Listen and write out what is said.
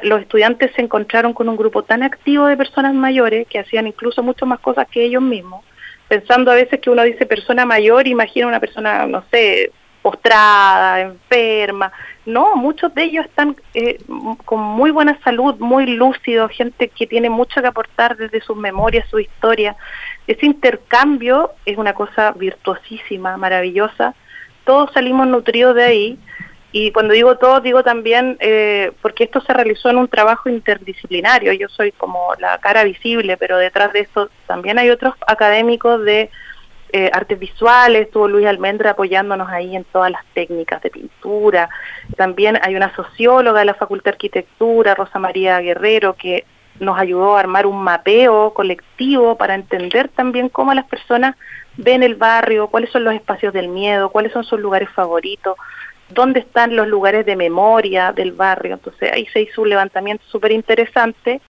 los estudiantes se encontraron con un grupo tan activo de personas mayores que hacían incluso mucho más cosas que ellos mismos, pensando a veces que uno dice persona mayor, imagina una persona, no sé, postrada, enferma. No, muchos de ellos están con muy buena salud, muy lúcidos, gente que tiene mucho que aportar desde sus memorias, su historia. Ese intercambio es una cosa virtuosísima, maravillosa. Todos salimos nutridos de ahí, y cuando digo todos, digo también porque esto se realizó en un trabajo interdisciplinario. Yo soy como la cara visible, pero detrás de eso también hay otros académicos de artes visuales. Estuvo Luis Almendra apoyándonos ahí en todas las técnicas de pintura. También hay una socióloga de la Facultad de Arquitectura, Rosa María Guerrero, que nos ayudó a armar un mapeo colectivo para entender también cómo las personas ven el barrio, cuáles son los espacios del miedo, cuáles son sus lugares favoritos, dónde están los lugares de memoria del barrio. Entonces ahí se hizo un levantamiento súper interesante